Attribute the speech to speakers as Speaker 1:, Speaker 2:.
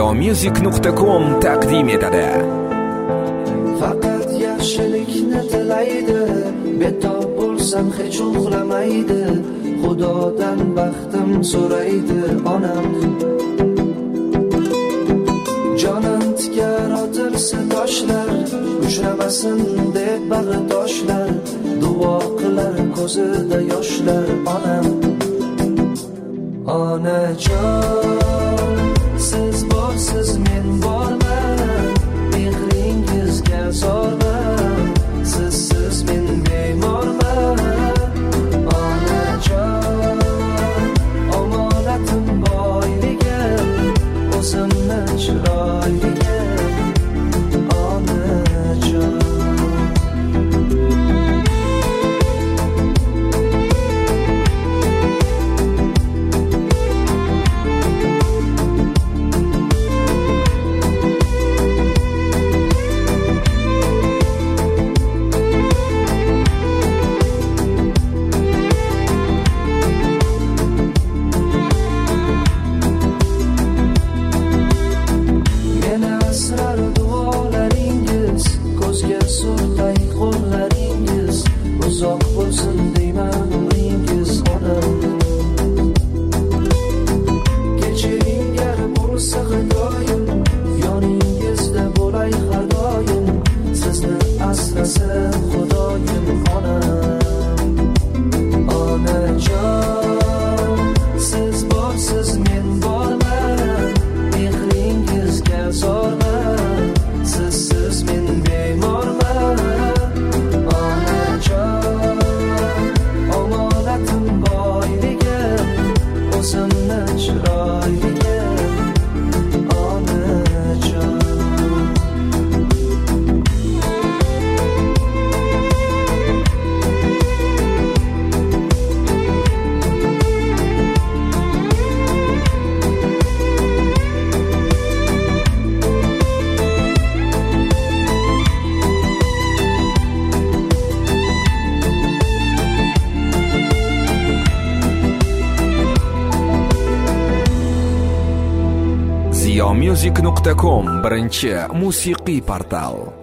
Speaker 1: ziyomusic.com taqdim etadi.
Speaker 2: Faqat yaxshilikni tilaydi, betob bo'lsam hech uxlamaydi, Xudodan baxtim so'raydi onam. Jonim tikar otilsa toshlar, uchramasin deb bag'ritoshlar, duo qilar ko'zida yoshlar onam. Onajon, siz borsiz men borman, mehringizga zorman, sizsiz men bemorman. Onajon, omonatim boyligim, o'zimni chiroyligim, onajon. Uzoq bo'lsin deyman umringiz onam. Kechiring yarim bo'lsa xudoyim, yoningizda bo'lay har doim, sizni asrasin xudoyim onam. Onajon, siz borsiz men borman, mehringizga zorman, sizsiz men bemorman. Omonatim boyligim, o'zimni chiroyligim, onajon.
Speaker 1: ziyomusic.com birinchi musiqiy portal.